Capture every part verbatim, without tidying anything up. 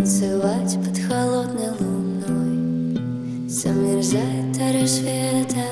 Танцевать под холодной луной, замерзать до рассвета,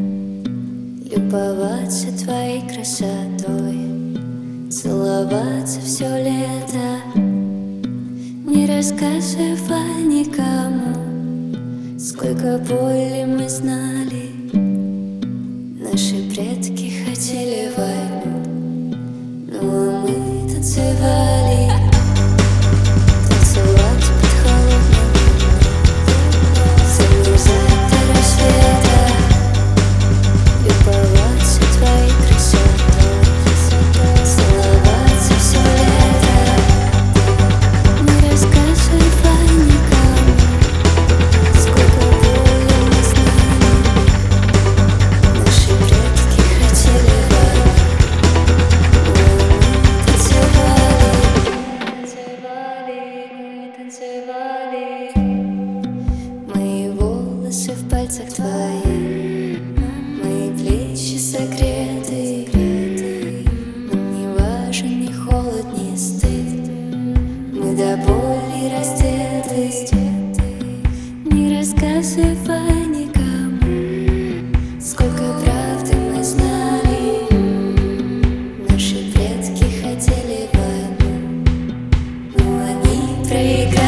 любоваться твоей красотой, целоваться все лето, не рассказывая никому, сколько боли мы знали. Наши предки хотели войну, ну а мы танцевали. Танцевать под холодной луной, замерзать до рассвета, любоваться твоей красотой, целоваться все лето, не рассказывай никому, сколько боли мы знали. Наши предки хотели войну, но мы танцевали. Мои волосы в пальцах твоих, мои плечи согреты. Нам не важен ни холод, ни стыд, мы до боли раздеты. Не рассказывай никому, сколько правды мы знали. Наши предки хотели войну, но они проиграли.